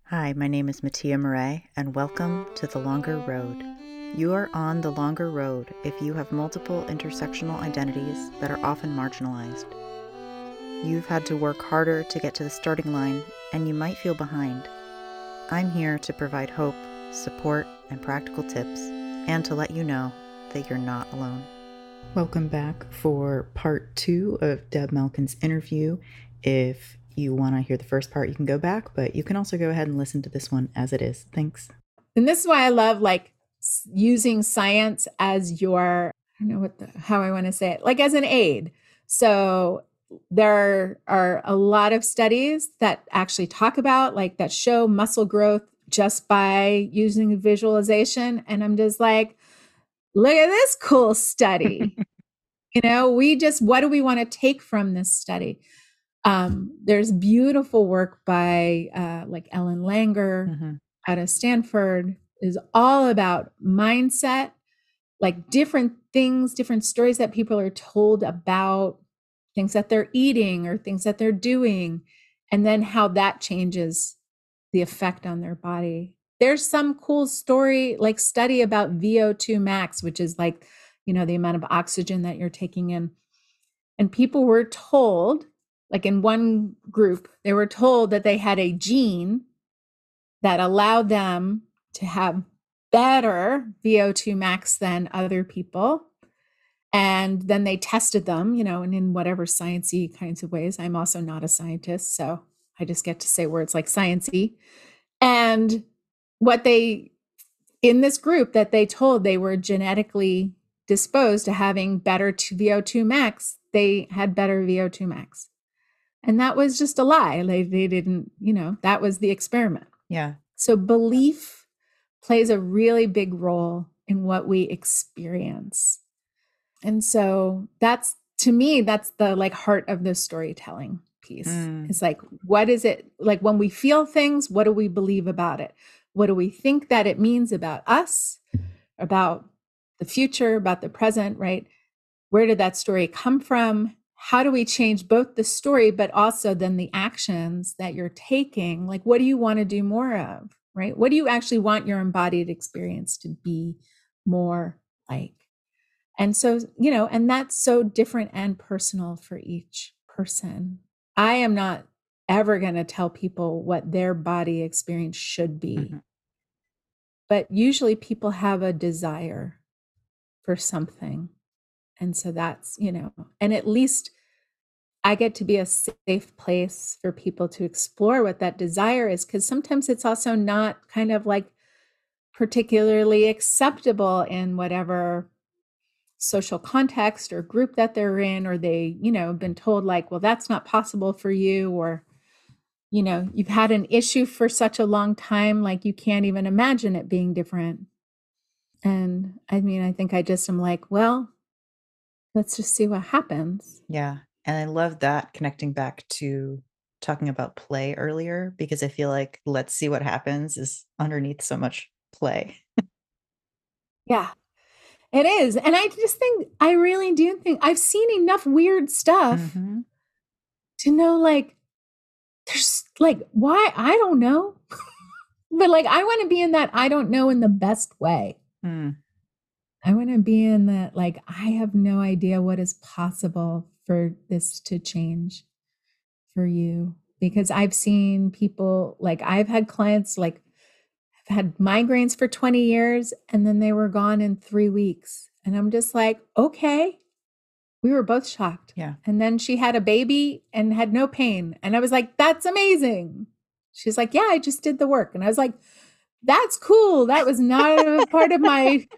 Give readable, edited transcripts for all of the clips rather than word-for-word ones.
Hi, my name is Mattia Murray, and welcome to The Longer Road. You are on the longer road if you have multiple intersectional identities that are often marginalized. You've had to work harder to get to the starting line, and you might feel behind. I'm here to provide hope, support, and practical tips, and to let you know that you're not alone. Welcome back for part 2 of Deb Malkin's interview. If you want to hear the first part, you can go back, but you can also go ahead and listen to this one as it is. Thanks. And this is why I love using science as your, I don't know how I want to say it, like as an aid. So there are a lot of studies that actually talk about that show muscle growth just by using visualization. And I'm just like, look at this cool study. What do we want to take from this study? There's beautiful work by Ellen Langer out of Stanford, is all about mindset, like different things, different stories that people are told about things that they're eating or things that they're doing, and then how that changes the effect on their body. There's some cool study about VO2 max, which is the amount of oxygen that you're taking in. And people were told, like in one group, they were told that they had a gene that allowed them to have better VO2 max than other people. And then they tested them, and in whatever sciencey kinds of ways. I'm also not a scientist, so I just get to say words like sciencey. And in this group that they told they were genetically disposed to having better VO2 max, they had better VO2 max. And that was just a lie. They didn't, that was the experiment. Yeah. So belief plays a really big role in what we experience. And so to me, that's the heart of the storytelling piece. It's what is it like when we feel things, what do we believe about it? What do we think that it means about us, about the future, about the present, right? Where did that story come from? How do we change both the story, but also then the actions that you're taking? Like, what do you want to do more of, right? What do you actually want your embodied experience to be more like? And so, and that's so different and personal for each person. I am not ever going to tell people what their body experience should be. But usually people have a desire for something. And so that's, and at least I get to be a safe place for people to explore what that desire is, because sometimes it's also not kind of particularly acceptable in whatever social context or group that they're in, or they, been told well, that's not possible for you, or, you've had an issue for such a long time, you can't even imagine it being different. And I mean, I think I just am well, let's just see what happens. Yeah. And I love that connecting back to talking about play earlier, because I feel like let's see what happens is underneath so much play. Yeah, it is. And I really do think I've seen enough weird stuff to know there's why, I don't know. But I want to be in that I don't know in the best way. I want to be in that I have no idea what is possible for this to change for you. Because I've seen people, I've had clients, I've had migraines for 20 years and then they were gone in 3 weeks. And I'm just okay. We were both shocked. Yeah. And then she had a baby and had no pain. And I was like, that's amazing. She's like, yeah, I just did the work. And I was like, that's cool. That was not a part of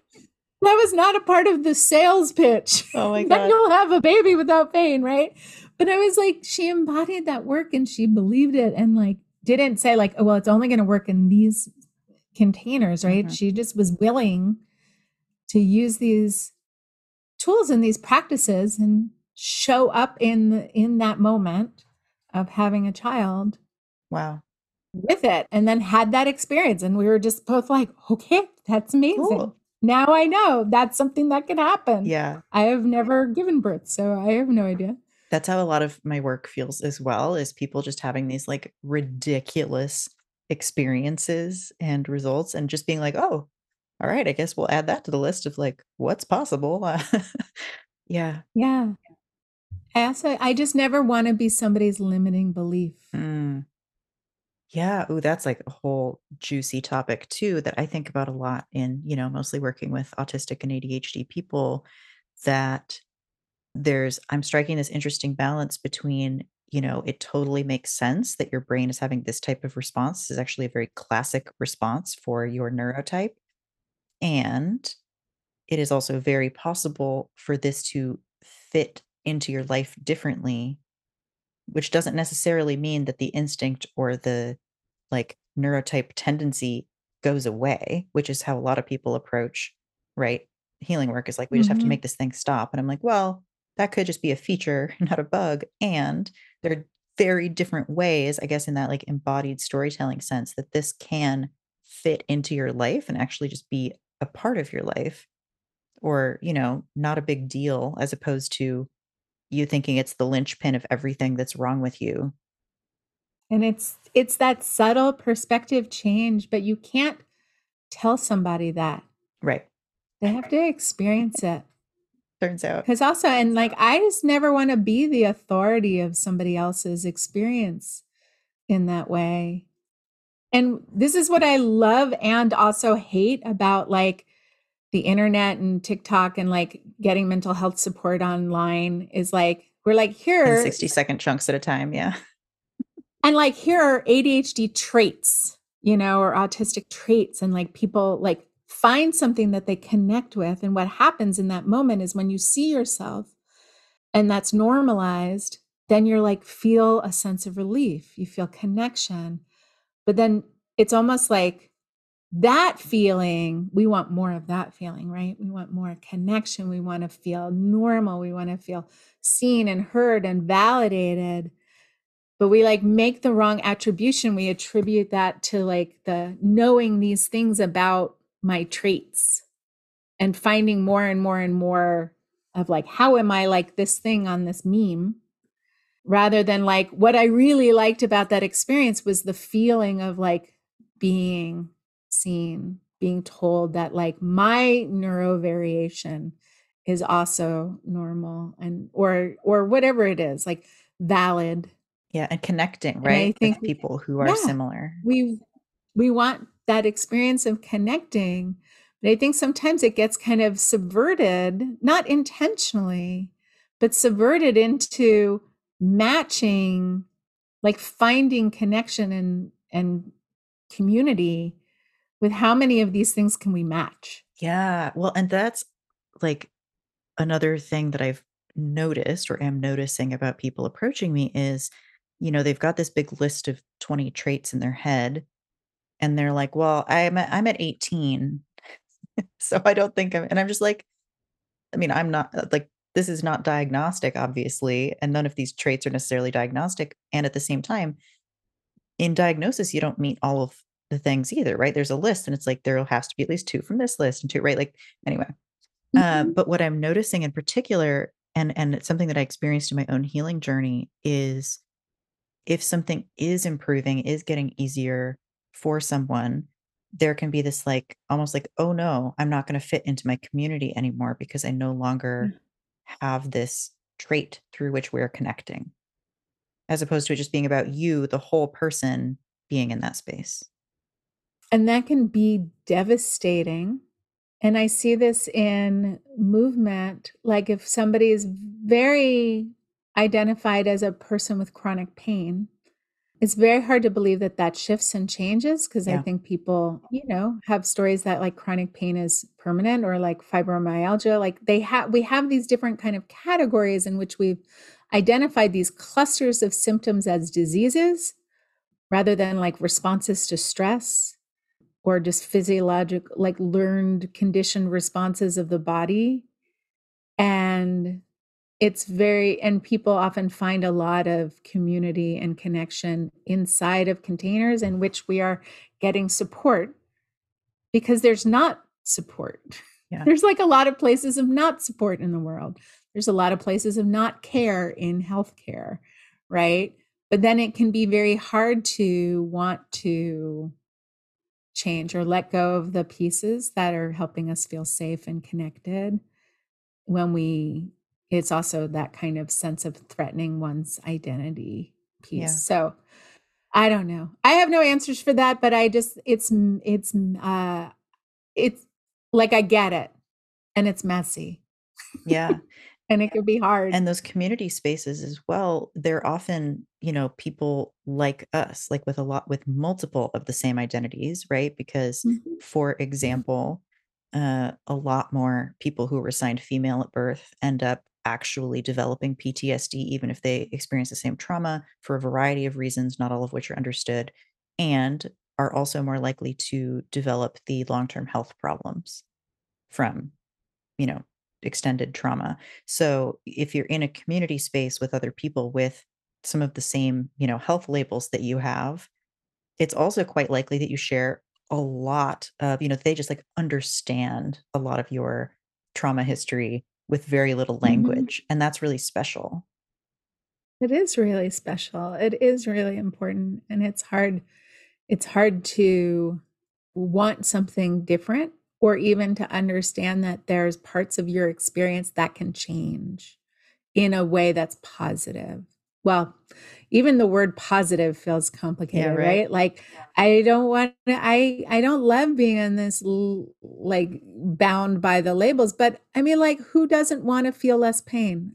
the sales pitch. Oh my God. Then you'll have a baby without pain, right? But I was she embodied that work and she believed it and didn't say oh, well, it's only going to work in these containers, right? She just was willing to use these tools and these practices and show up in that moment of having a child. Wow. With it, and then had that experience. And we were just both okay, that's amazing. Cool. Now I know that's something that can happen. Yeah. I have never given birth, so I have no idea. That's how a lot of my work feels as well, is people just having these ridiculous experiences and results and just being like, oh, all right, I guess we'll add that to the list of like what's possible. Yeah. Yeah. I just never want to be somebody's limiting belief. Mm. Yeah. Ooh, that's like a whole juicy topic too that I think about a lot in, mostly working with autistic and ADHD people that I'm striking this interesting balance between, it totally makes sense that your brain is having this type of response. This is actually a very classic response for your neurotype. And it is also very possible for this to fit into your life differently, which doesn't necessarily mean that the instinct or the like neurotype tendency goes away, which is how a lot of people approach, right? Healing work is like, we just have to Hmm. make this thing stop. And I'm like, well, that could just be a feature, not a bug. And there are very different ways, I guess, in that like embodied storytelling sense, that this can fit into your life and actually just be a part of your life or, not a big deal as opposed to you thinking it's the linchpin of everything that's wrong with you. And it's that subtle perspective change, but you can't tell somebody that. Right. They have to experience it. Turns out. Because also, and like, I just never want to be the authority of somebody else's experience in that way. And this is what I love and also hate about like the internet and TikTok and like getting mental health support online is like, we're like, In here, 60-second chunks at a time, yeah. and like, here are ADHD traits, or autistic traits. And like people like find something that they connect with. And what happens in that moment is when you see yourself and that's normalized, then you're like, feel a sense of relief, you feel connection. But then it's almost like that feeling, we want more of that feeling, right? We want more connection. We want to feel normal. We want to feel seen and heard and validated. But we like make the wrong attribution. We attribute that to like the knowing these things about my traits and finding more and more and more of like, how am I like this thing on this meme? Rather than like, what I really liked about that experience was the feeling of like being seen, being told that like my neuro variation is also normal and or whatever it is, like valid. Yeah, and connecting, And I right, think with people who are yeah, similar. we we want that experience of connecting, but I think sometimes it gets kind of subverted, not intentionally, but subverted into matching, like finding connection and community with how many of these things can we match? Yeah, well, and that's, like, another thing that I've noticed or am noticing about people approaching me is, they've got this big list of 20 traits in their head, and they're like, "Well, I'm at 18, so I don't think I'm," and I'm just like, I mean, I'm not, like, this is not diagnostic, obviously, and none of these traits are necessarily diagnostic, and at the same time, in diagnosis, you don't meet all of the things either, right? There's a list, and it's like, there has to be at least 2 from this list and 2, right? Like, anyway, Mhm. but what I'm noticing in particular, and it's something that I experienced in my own healing journey, is if something is improving, is getting easier for someone, there can be this, like, almost like, "Oh, no, I'm not gonna fit into my community anymore because I no longer have this trait through which we're connecting," as opposed to it just being about you, the whole person, being in that space. And that can be devastating. And I see this in movement. Like if somebody is very identified as a person with chronic pain, it's very hard to believe that that shifts and changes because I Yeah. think people, have stories that like chronic pain is permanent or like fibromyalgia. Like we have these different kind of categories in which we've identified these clusters of symptoms as diseases rather than like responses to stress or just physiologic, like learned conditioned responses of the body. And and people often find a lot of community and connection inside of containers in which we are getting support because there's not support. Yeah. There's like a lot of places of not support in the world. There's a lot of places of not care in healthcare, right? But then it can be very hard to want to change or let go of the pieces that are helping us feel safe and connected when it's also that kind of sense of threatening one's identity piece. Yeah. So I don't know. I have no answers for that, but it's like I get it, and it's messy. Yeah. And it can be hard. And those community spaces as well, they're often, people like us, like with multiple of the same identities, right? Because, Mhm. for example, a lot more people who were assigned female at birth end up actually developing PTSD, even if they experience the same trauma for a variety of reasons, not all of which are understood, and are also more likely to develop the long-term health problems from you know, extended trauma. So if you're in a community space with other people with some of the same, health labels that you have, it's also quite likely that you share a lot of, they just like understand a lot of your trauma history with very little Mhm. language. And that's really special. It is really special. It is really important, and it's hard to want something different or even to understand that there's parts of your experience that can change in a way that's positive. Well, even the word positive feels Yeah, complicated, right. right? Like I don't love being in this like bound by the labels, but I mean like who doesn't want to feel less pain?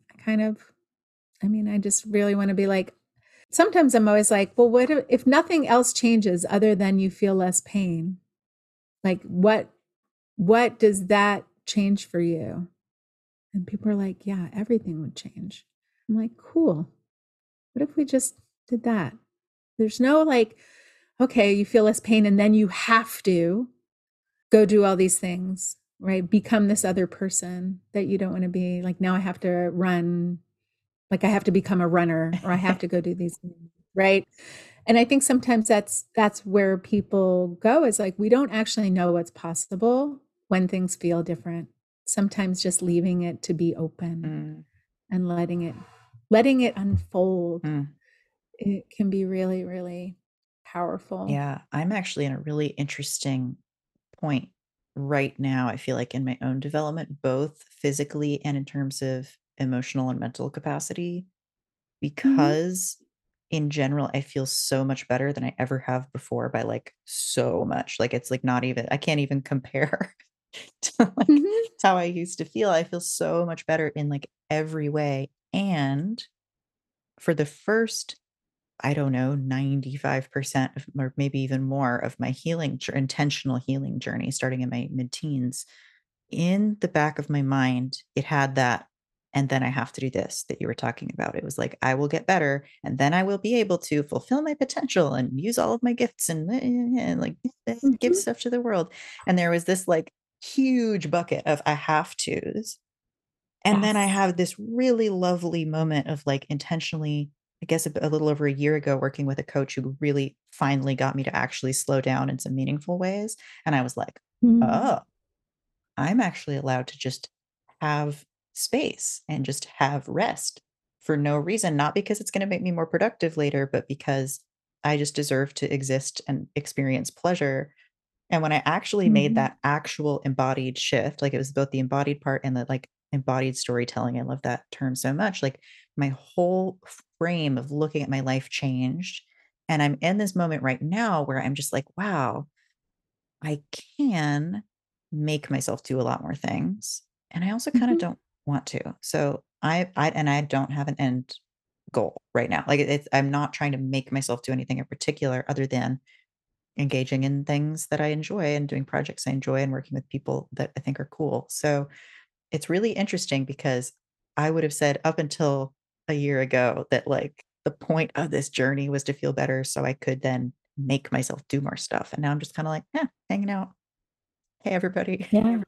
I just really want to be like sometimes I'm always like, well, what if nothing else changes other than you feel less pain? Like what does that change for you? And people are like, yeah, everything would change. I'm like, cool. What if we just did that? There's no like, okay, you feel less pain and then you have to go do all these things, right? Become this other person that you don't want to be. Like now I have to run, like I have to become a runner or I have to go do these things, right? And I think sometimes that's where people go is like we don't actually know what's possible when things feel different. Sometimes just leaving it to be open Mm, and letting it unfold, mm. it can be really, really powerful. Yeah, I'm actually in a really interesting point right now, I feel like in my own development, both physically and in terms of emotional and mental capacity, Mhm, because in general, I feel so much better than I ever have before by like so much. Like it's like not even, I can't even compare to like mhm, how I used to feel. I feel so much better in like every way. And for the first, I don't know, 95% of, or maybe even more of my intentional healing journey starting in my mid teens, in the back of my mind, it had that, and then I have to do this that you were talking about. It was like, I will get better, and then I will be able to fulfill my potential and use all of my gifts and like give mhm, stuff to the world. And there was this like huge bucket of I have tos. And then I yes. have this really lovely moment of like intentionally, I guess a little over a year ago, working with a coach who really finally got me to actually slow down in some meaningful ways. And I was like, Mm, oh, I'm actually allowed to just have space and just have rest for no reason, not because it's going to make me more productive later, but because I just deserve to exist and experience pleasure. And when I actually made mhm, that actual embodied shift, like it was both the embodied part and the like embodied storytelling. I love that term so much. Like my whole frame of looking at my life changed. And I'm in this moment right now where I'm just like, wow, I can make myself do a lot more things, and I also kinda mhm, don't want to. So I don't have an end goal right now. Like, I'm not trying to make myself do anything in particular other than engaging in things that I enjoy and doing projects I enjoy and working with people that I think are cool. So, it's really interesting because I would have said up until a year ago that, like, the point of this journey was to feel better so I could then make myself do more stuff, and now I'm just kinda like, "Eh, hanging out." Hey, everybody. yeah.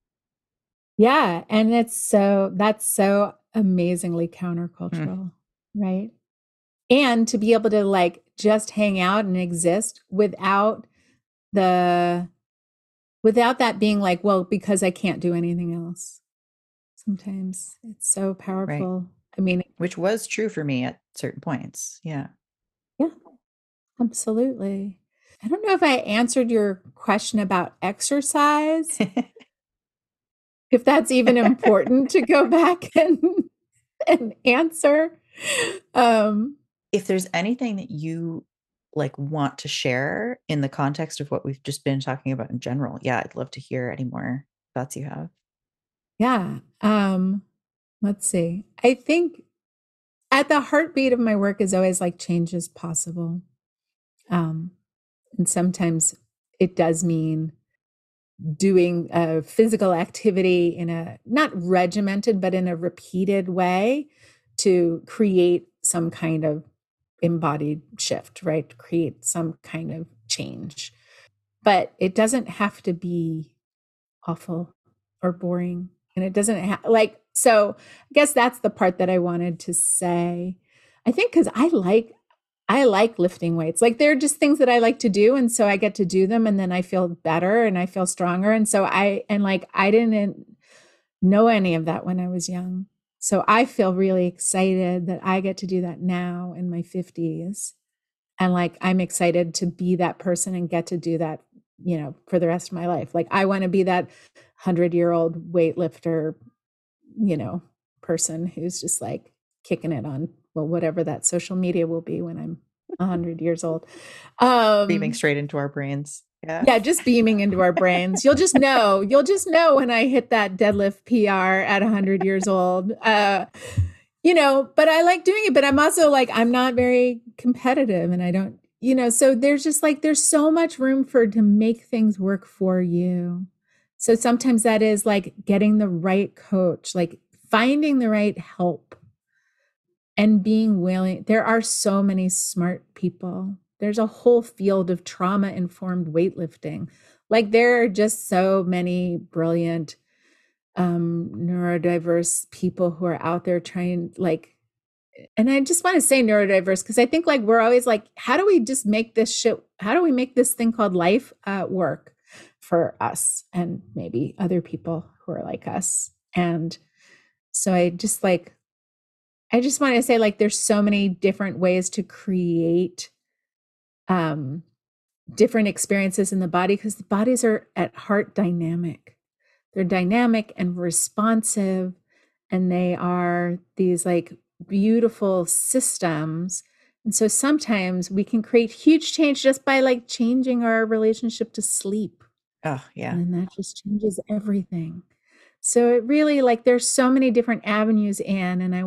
Yeah, and that's so amazingly Mm, countercultural, right? And to be able to like just hang out and exist the without that being like, well, because I can't do anything else. Sometimes it's so right. powerful. I mean, Which was true for me at certain points. Yeah. Absolutely. I don't know if I answered your question about exercise, if that's even important to go back and answer. Um, If there's anything that you like want to share in the context of what we've just been talking about in general, yeah, I'd love to hear any more thoughts you have. yeah. Let's see. I think at the heartbeat of my work is always like change is possible. Um, and sometimes it does mean doing a physical activity in a not regimented, but in a repeated way to create some kind of embodied shift, right? To create some kind of change. But it doesn't have to be awful or boring. And it doesn't like, so I guess that's the part that I wanted to say. I think because I like lifting weights. Like they're just things that I like to do. And so I get to do them and then I feel better and I feel stronger. And so I didn't know any of that when I was young. So I feel really excited that I get to do that now in my 50s. And like I'm excited to be that person and get to do that, for the rest of my life. Like I want to be that 100-year-old weightlifter, you know, person who's just like kicking it on, well, whatever that social media will be when I'm 100 years old. Beaming straight into our brains. Yeah. Yeah, just beaming into our brains. You'll just know when I hit that deadlift PR at 100 years old. But I like doing it, but I'm also like, I'm not very competitive and I don't, so there's just like, there's so much room to make things work for you. So sometimes that is like getting the right coach, like finding the right help and being willing. There are so many smart people. There's a whole field of trauma informed weightlifting. Like there are just so many brilliant neurodiverse people who are out there trying like, and I just want to say neurodiverse because I think like we're always like, how do we just make this shit? How do we make this thing called life work for us and maybe other people who are like us? And so I just want to say like there's so many different ways to create um, different experiences in the body because the bodies are at heart dynamic. They're dynamic and responsive, and they are these like beautiful systems. And so sometimes we can create huge change just by like changing our relationship to sleep. Oh, yeah. And then that just changes everything. So it really like there's so many different avenues in, and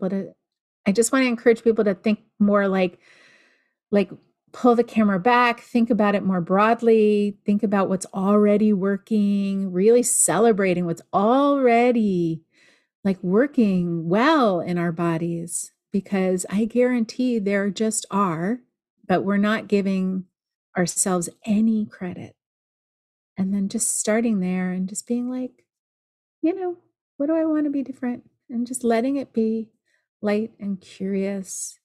I just want to encourage people to think more like pull the camera back, think about it more broadly, think about what's already working, really celebrating what's already like working well in our bodies, because I guarantee there just are, but we're not giving ourselves any credit. And then just starting there and just being like, what do I want to be different? And just letting it be light and curious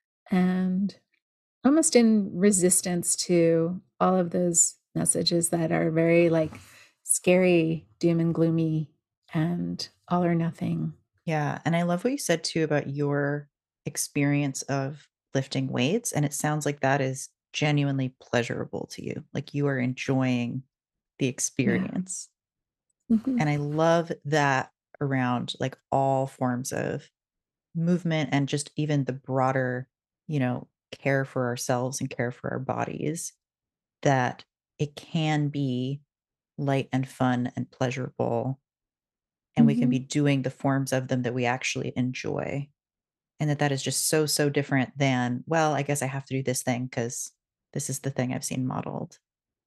and almost in resistance to all of those messages that are very like scary, doom and gloomy, and all or nothing. Yeah. And I love what you said too about your experience of lifting weights. And it sounds like that is genuinely pleasurable to you. Like you are enjoying the Yeah. experience. Mhm. And I love that around like all forms of movement and just even the broader, care for ourselves and care for our bodies, that it can be light and fun and pleasurable. And we can be Mhm. doing the forms of them that we actually enjoy. And that is just so, so different than, well, I guess I have to do this thing because this is the thing I've seen modeled.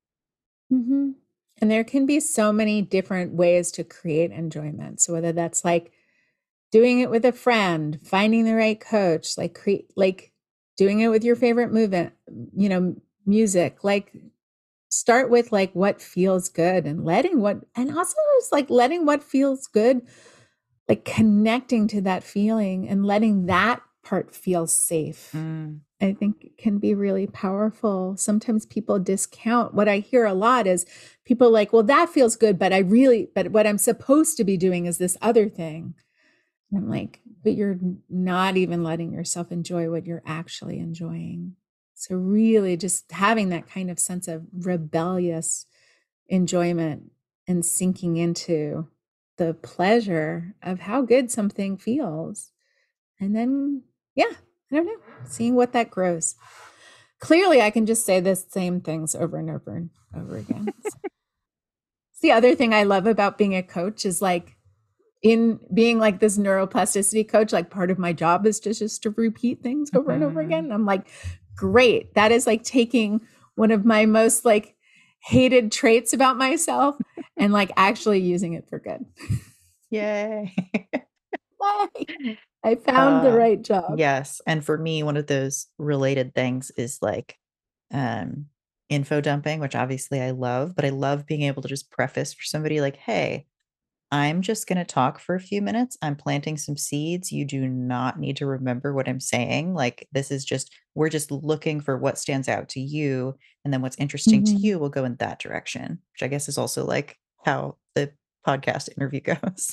Mhm. And there can be so many different ways to create enjoyment. So whether that's like doing it with a friend, finding the right coach, like create like doing it with your favorite movement, music, like start with like what feels good and and also just like letting what feels good, like connecting to that feeling and letting that part feel safe. Mm, I think it can be really powerful. Sometimes people discount what I hear a lot is people like, well, that feels good, but what I'm supposed to be doing is this other thing. And I'm like, but you're not even letting yourself enjoy what you're actually enjoying. So really just having that kind of sense of rebellious enjoyment and sinking into the pleasure of how good something feels. And then, yeah, I don't know, seeing what that grows. Clearly, I can just say the same things over and over and over again. It's the other thing I love about being a coach is like in being like this neuroplasticity coach, like part of my job is just to repeat things over and over again. And I'm like, great. That is like taking one of my most like hated traits about myself and like actually using it for good. Yay. I found the right job. Yes. And for me, one of those related things is like um info dumping, which obviously I love, but I love being able to just preface for somebody like, hey, I'm just going to talk for a few minutes. I'm planting some seeds. You do not need to remember what I'm saying. Like, this is just, we're just looking for what stands out to you. And then what's interesting to Mhm. you will go in that direction, which I guess is also like how the podcast interview goes.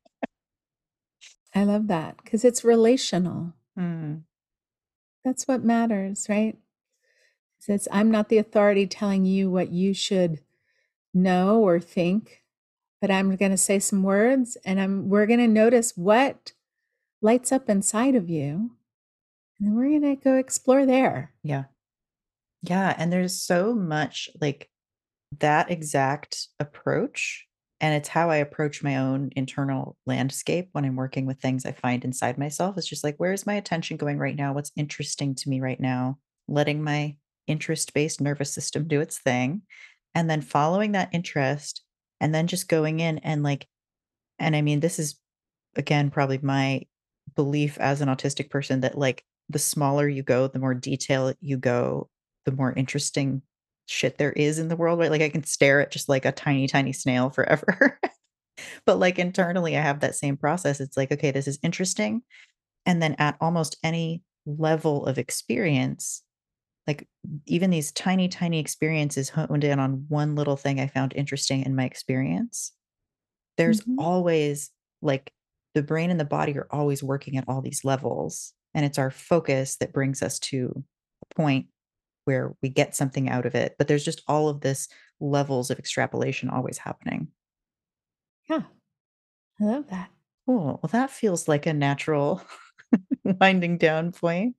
I love that because it's relational. Mm, That's what matters, right? It's I'm not the authority telling you what you should know or think, but I'm going to say some words and we're going to notice what lights up inside of you. And then we're going to go explore there. yeah. Yeah. And there's so much like that exact approach. And it's how I approach my own internal landscape when I'm working with things I find inside myself. It's just like, where's my attention going right now? What's interesting to me right now? Letting my interest based nervous system do its thing. And then following that interest and then just going in and like, and I mean, this is again probably my belief as an autistic person that like the smaller you go, the more detail you go, the more interesting shit there is in the world, right? Like I can stare at just like a tiny, tiny snail forever. But like internally, I have that same process. It's like, okay, this is interesting. And then at almost any level of experience, like even these tiny, tiny experiences honed in on one little thing I found interesting in my experience, there's Mhm. always like the brain and the body are always working at all these levels. And it's our focus that brings us to a point where we get something out of it. But there's just all of this levels of extrapolation always happening. Yeah, I love that. Cool. Well, that feels like a natural winding down point.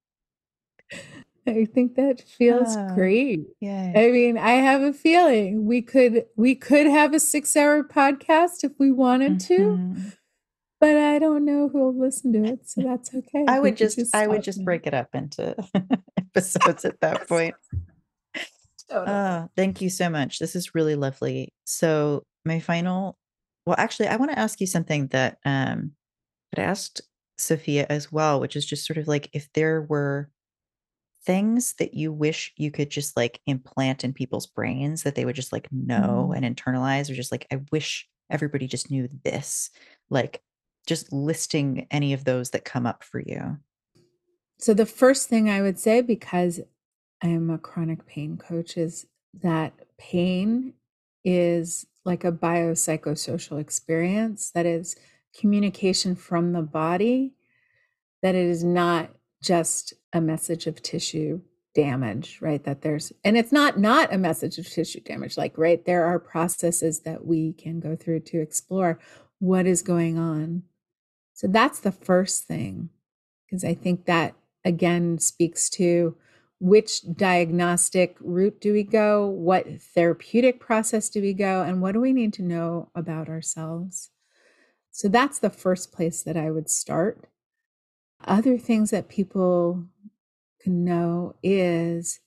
I think that feels Ah, great. yay. I mean, I have a feeling we could have a 6-hour podcast if we wanted to, Mhm. but I don't know who'll listen to it, so that's okay. We could just I would stop just now. break it up into episodes at that point. Totally. Thank you so much. This is really lovely. So my final well, actually, I want to ask you something that I asked Sophia as well, which is just sort of like if there were things that you wish you could just like implant in people's brains that they would just like know Mhm. and internalize, or just like, I wish everybody just knew this, like just listing any of those that come up for you. So the first thing I would say, because I am a chronic pain coach, is that pain is like a biopsychosocial experience that is communication from the body, that it is not just a message of tissue damage, right? That there's, and it's not a message of tissue damage, like, right, there are processes that we can go through to explore what is going on. So that's the first thing, because I think that again speaks to which diagnostic route do we go, what therapeutic process do we go, and what do we need to know about ourselves. So that's the first place that I would start. Other things that people can know is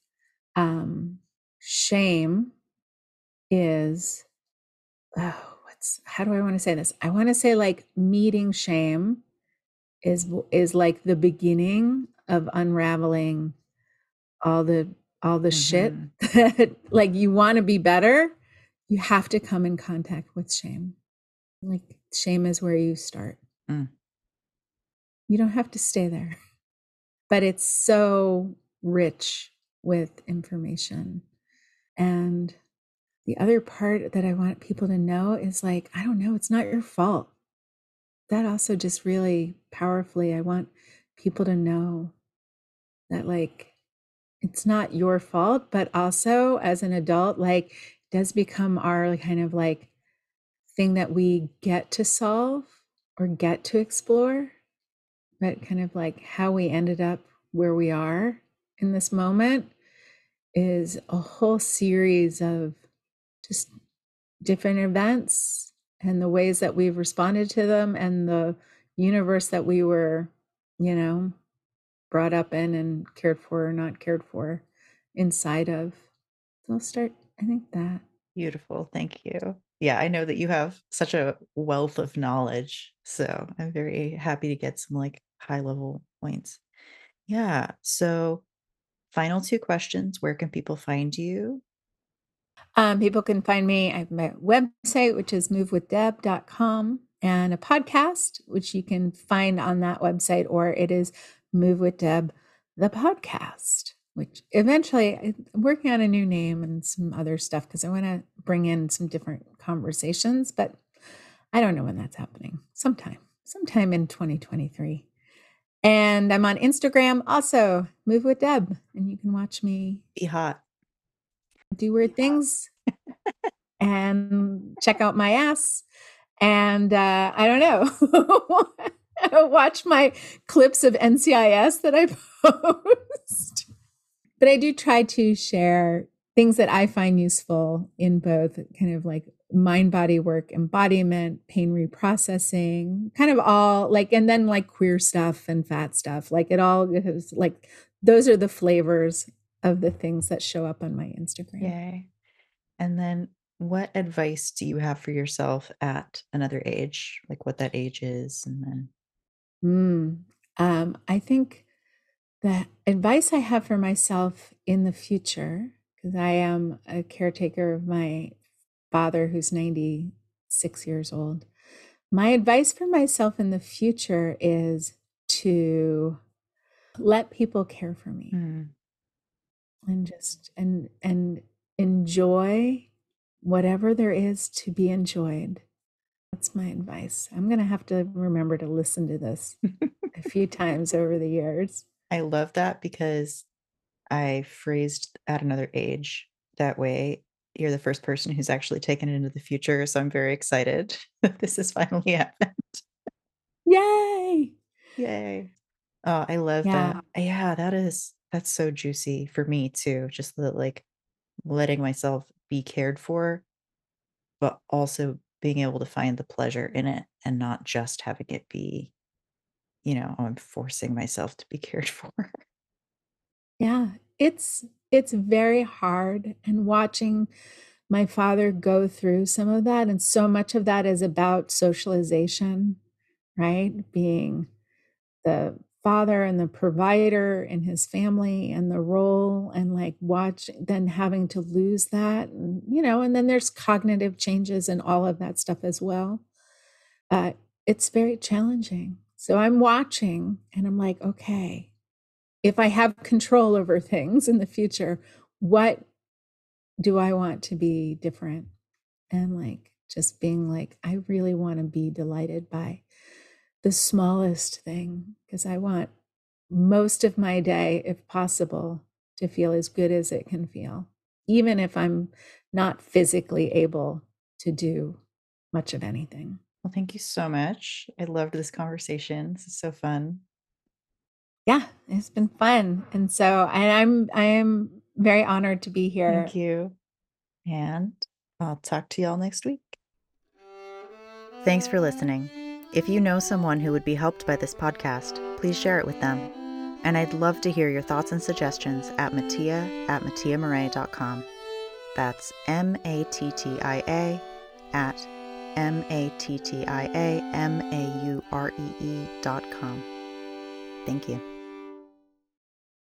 shame is, how do I want to say this? I want to say like meeting shame is like the beginning of unraveling all the shit Mhm. that like you want to be better, you have to come in contact with shame. Like shame is where you start. Mm. You don't have to stay there, but it's so rich with information. And the other part that I want people to know is like, I don't know, it's not your fault. That also just really powerfully, I want people to know that like it's not your fault, but also as an adult, like, it does become our kind of like thing that we get to solve or get to explore, but kind of like how we ended up where we are in this moment is a whole series of just different events and the ways that we've responded to them and the universe that we were, you know, brought up in and cared for or not cared for inside of. So I'll start, I think that. Beautiful. Thank you. Yeah, I know that you have such a wealth of knowledge. So I'm very happy to get some like high level points. Yeah. So, final two questions. Where can people find you? People can find me. I have my website, which is movewithdeb.com, and a podcast, which you can find on that website, or it is Move with Deb, the podcast, which eventually I'm working on a new name and some other stuff because I want to bring in some different conversations, but I don't know when that's happening. Sometime in 2023. And I'm on Instagram also, Move with Deb, and you can watch me Be hot. do weird things and check out my ass. And I don't know, watch my clips of NCIS that I post. But I do try to share things that I find useful in both kind of like mind body work, embodiment, pain reprocessing, kind of all like, and then like queer stuff and fat stuff. Like it all is like, those are the flavors of the things that show up on my Instagram. Yay. And then what advice do you have for yourself at another age? Like what that age is and then I think the advice I have for myself in the future, because I am a caretaker of my father who's 96 years old. My advice for myself in the future is to let people care for me and just and enjoy whatever there is to be enjoyed. That's my advice. I'm going to have to remember to listen to this a few times over the years. I love that because I phrased at another age that way. You're the first person who's actually taken it into the future. So I'm very excited that this has finally happened. Yay! Yay. Oh, I love Yeah. that. Yeah, that's so juicy for me too. Just the like letting myself be cared for, but also being able to find the pleasure in it and not just having it be, oh, I'm forcing myself to be cared for. Yeah, it's very hard, and watching my father go through some of that, and so much of that is about socialization, right? Being the father and the provider in his family and the role and like watch then having to lose that and and then there's cognitive changes and all of that stuff as well. It's very challenging. So I'm watching and I'm like, okay, if I have control over things in the future, what do I want to be different? And like just being like, I really want to be delighted by the smallest thing because I want most of my day, if possible, to feel as good as it can feel, even if I'm not physically able to do much of anything. Well, thank you so much. I loved this conversation. This is so fun. Yeah, it's been fun. And so I am very honored to be Thank here. you. And I'll talk to y'all next week. Thanks for listening. If you know someone who would be helped by this podcast, please share it with them. And I'd love to hear your thoughts and suggestions at mattia@mattiamurray.com. That's MATTIA at MATTIAMAUREE.com. Thank you.